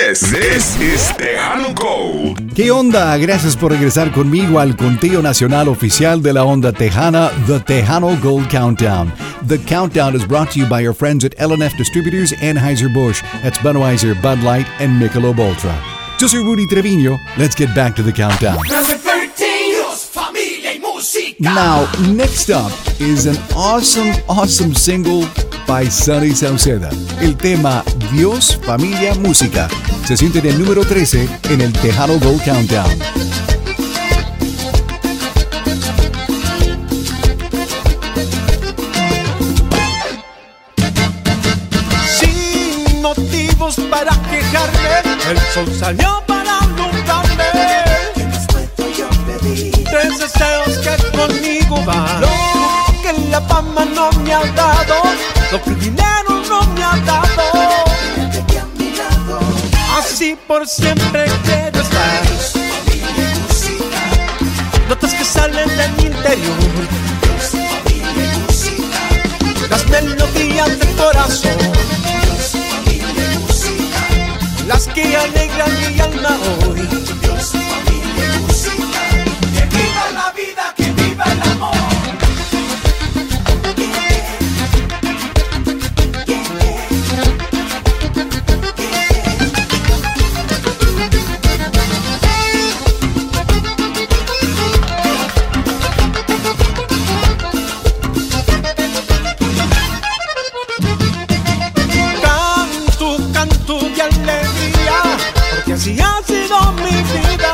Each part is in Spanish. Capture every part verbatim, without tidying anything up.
This, this is Tejano Gold. ¿Qué onda? Gracias por regresar conmigo al conteo nacional oficial de la onda tejana, The Tejano Gold Countdown. The countdown is brought to you by our friends at L and F Distributors, Anheuser-Busch. That's Budweiser, Bud Light, and Michelob Ultra. Yo soy Rudy Treviño. Let's get back to the countdown. Number thirteen, Dios, familia y música. Now, next up is an awesome, awesome single by Sonny Sauceda. El tema Dios, Familia, Música se siente en el número trece en el Tejano Gold Countdown. Sin motivos para quejarme, el sol salió para alumbrarme. Yo pedí Tres deseos que conmigo van. Lo que la fama no me ha dado, lo que el dinero no me ha dado. que a mi lado. Así por siempre quiero estar. Dios, familia y música. Notas que salen de mi interior, Dios, familia y música. las melodías del corazón, Dios, familia y música. las que alegran mi alma hoy. Dios, familia y música. Que viva la vida, que viva el amor. Canto, canto de alegría, porque así ha sido mi vida.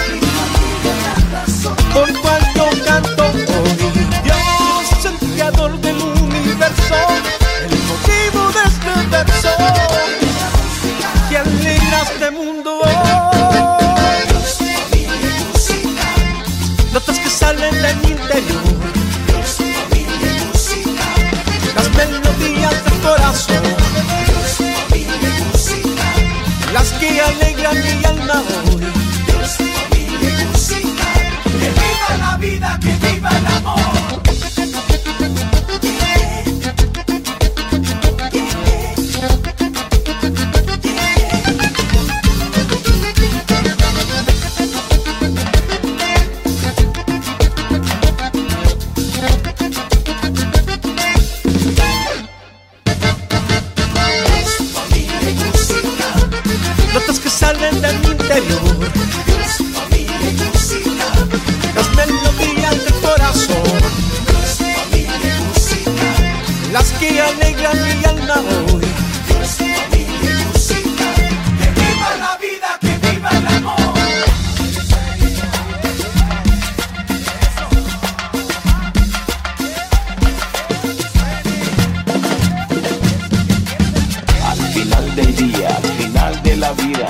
Por cual yo canto hoy, Dios, el creador del universo, el motivo de este verso, que alegra este mundo hoy. Dios, familia y música. Notas que salen de mi interior, Dios, familia y música. las melodías del corazón, Dios, familia y música. las que alegran mi alma hoy. Dios, familia y música. Que viva la vida, que viva el amor. Notas que salen de mi interior, Dios, familia y música. las melodías del corazón, Dios, familia y música. las que alegran mi alma hoy. Dios, familia y música. Que viva la vida, que viva el amor. Al final del día, al final de la vida,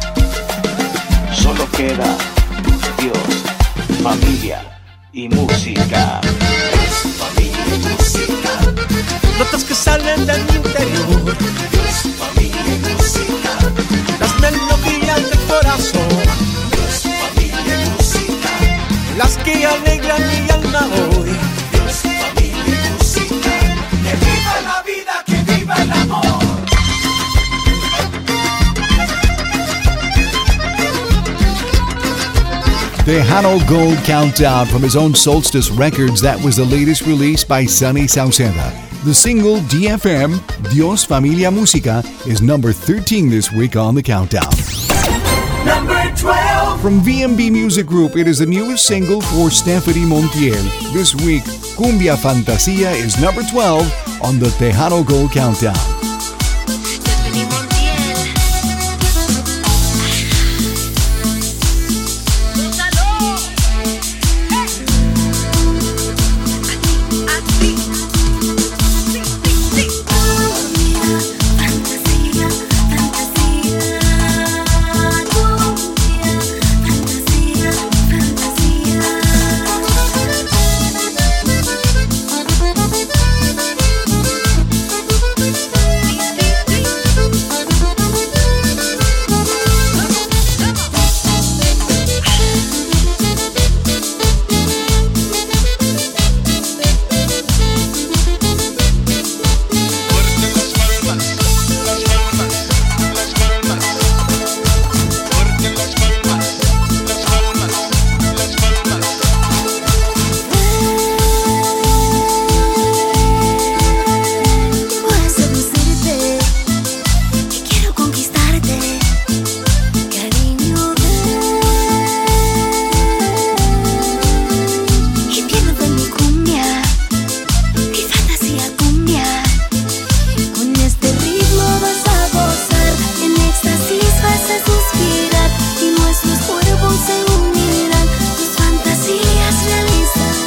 solo queda Dios, familia y música. Dios, familia y música. Notas que salen de mi interior, Dios, familia y música. las melodías del corazón, Dios, familia y música. las que alegran mi alma hoy. Dios, familia y música. Que viva la vida, que viva el amor. Tejano Gold Countdown from his own Solstice Records. That was the latest release by Sonny Sauceda. The single D F M, Dios, Familia, Música, is number thirteen this week on the countdown. Number twelve. From V M B Music Group, it is the newest single for Stephanie Montiel. This week, Cumbia Fantasia is number twelve on the Tejano Gold Countdown. Stephanie Montiel. Suéltalo. Así, así. Sí, sí, sí. Fantasía, fantasía. Cumbia, fantasía, fantasía. hace suspirar y nuestros cuerpos se unirán, tus fantasías realizarán.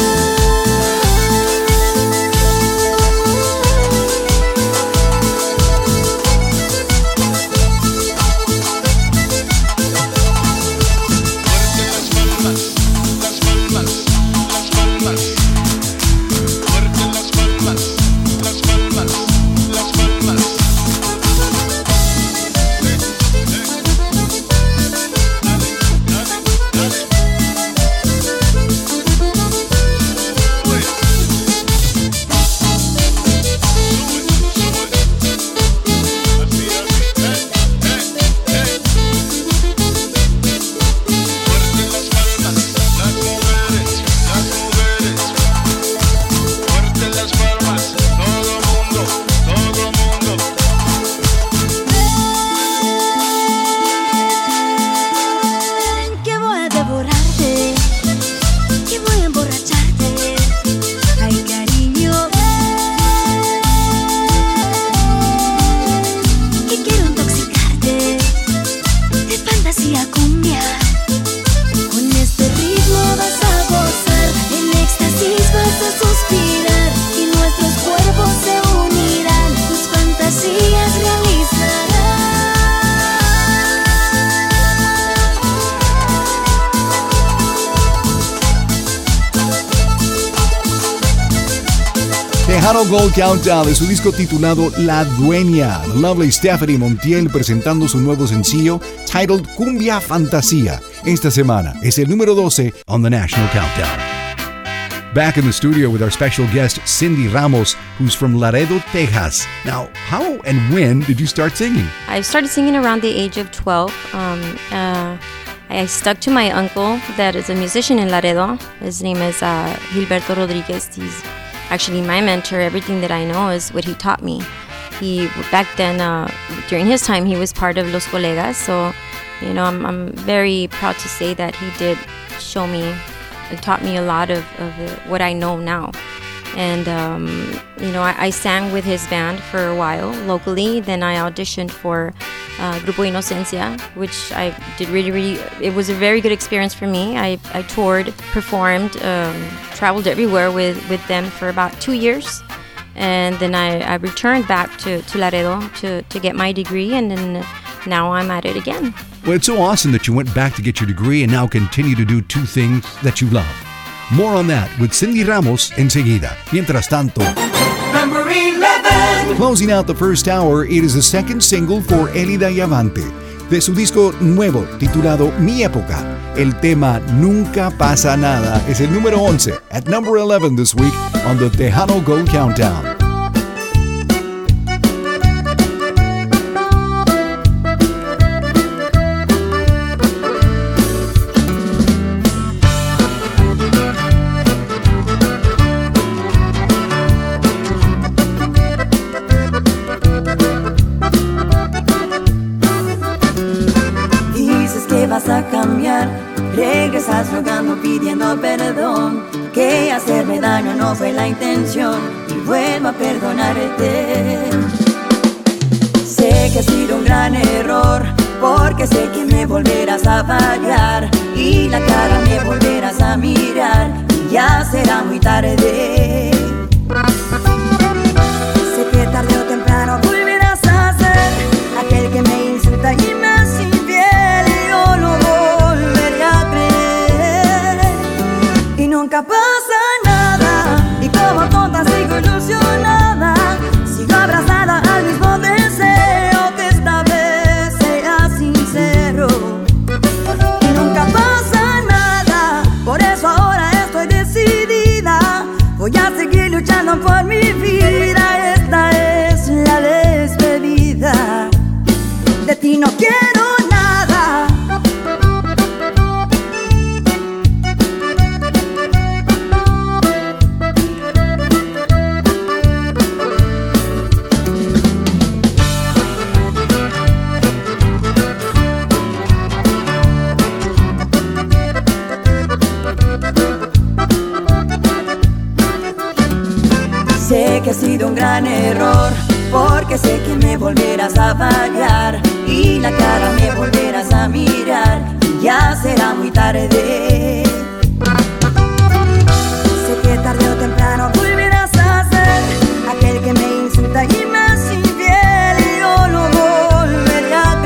Tejano Gold Countdown de su disco titulado La Dueña. The lovely Stephanie Montiel presentando su nuevo sencillo titled Cumbia Fantasía. Esta semana es el número doce on the National Countdown. Back in the studio with our special guest Cindy Ramos, who's from Laredo, Texas. Now, how and when did you start singing? I started singing around the age of twelve. Um, uh, I stuck to my uncle that is a musician in Laredo. His name is uh, Gilberto Rodriguez. He's actually my mentor. Everything that I know is what he taught me. He back then, uh, during his time, he was part of Los Colegas. So, you know, I'm, I'm very proud to say that he did show me and taught me a lot of, of the, what I know now. And, um, you know, I, I sang with his band for a while locally. Then I auditioned for uh, Grupo Inocencia, which I did really, really, it was a very good experience for me. I, I toured, performed, um, traveled everywhere with, with them for about two years. And then I, I returned back to, to Laredo to, to get my degree, and then now I'm at it again. Well, it's so awesome that you went back to get your degree and now continue to do two things that you love. More on that with Cindy Ramos enseguida. Mientras tanto, Number eleven. closing out the first hour, it is the second single for Elida Yavante de su disco nuevo titulado Mi Época. El tema Nunca Pasa Nada es el número once at number eleven this week on the Tejano Gold Countdown. Vas a cambiar, regresas rogando, pidiendo perdón, que hacerme daño no fue la intención y vuelvo a perdonarte. Sé que ha sido un gran error, porque sé que me volverás a fallar y la cara me volverás a mirar y ya será muy tarde. Sé que tarde o temprano volverás a ser aquel que me insulta y me hace infiel. Nunca pasa nada y como tonta sigo ilusionada, sigo abrazada al mismo deseo que esta vez sea sincero. Y nunca pasa nada, por eso ahora estoy decidida, voy a seguir luchando por mi vida. Esta es la despedida, de ti no quiero nada. Sé que ha sido un gran error, porque sé que me volverás a fallar y la cara me volverás tarde. Sé que tarde o temprano volverás a ser aquel que me insulta y me hace infiel, y yo lo volveré a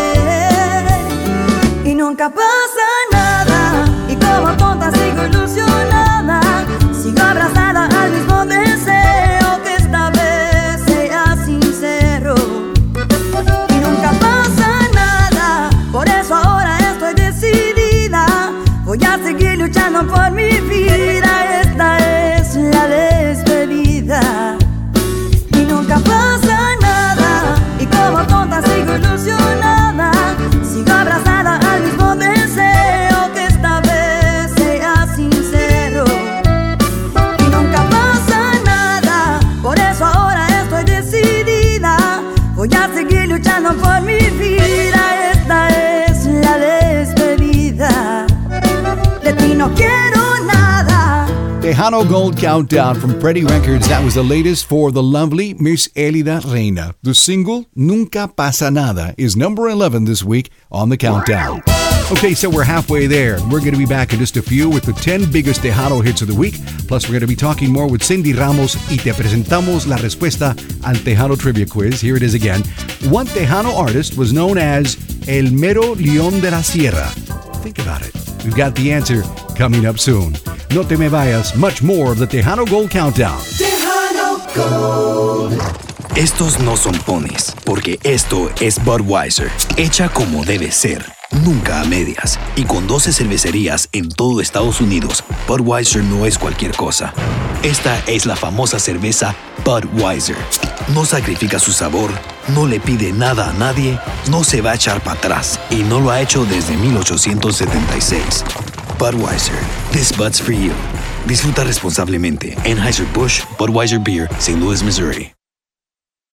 creer. Y nunca pasa nada, y como tonta sigo ilusionada, sigo abrazada al mismo deseo que esta vez sea sincero. Y nunca pasa nada, por eso ahora estoy decidida, voy a seguir luchando por mi vida, esta es la despedida. Y nunca pasa nada, y como tonta sigo ilusionada, sigo abrazada al mismo deseo que esta vez sea sincero. Y nunca pasa nada, por eso ahora estoy decidida, voy a seguir luchando por mi vida, esta es la despedida. De ti no quiero nada. Tejano Gold Countdown from Pretty Records. That was the latest for the lovely Miss Elida Reina. The single, Nunca Pasa Nada, is number eleven this week on the countdown. Okay, so we're halfway there. We're going to be back in just a few with the ten biggest Tejano hits of the week. Plus, we're going to be talking more with Cindy Ramos y te presentamos la respuesta al Tejano Trivia Quiz. Here it is again. One Tejano artist was known as El Mero León de la Sierra. Think about it. We've got the answer coming up soon. No te me vayas. Much more of the Tejano Gold Countdown. Tejano Gold. Estos no son ponis, porque esto es Budweiser, hecha como debe ser, nunca a medias. Y con doce cervecerías en todo Estados Unidos, Budweiser no es cualquier cosa. Esta es la famosa cerveza Budweiser. No sacrifica su sabor, no le pide nada a nadie, no se va a echar para atrás y no lo ha hecho desde mil ochocientos setenta y seis. Budweiser, this Bud's for you. Disfruta responsablemente. Anheuser-Busch Budweiser Beer, Saint Louis, Missouri.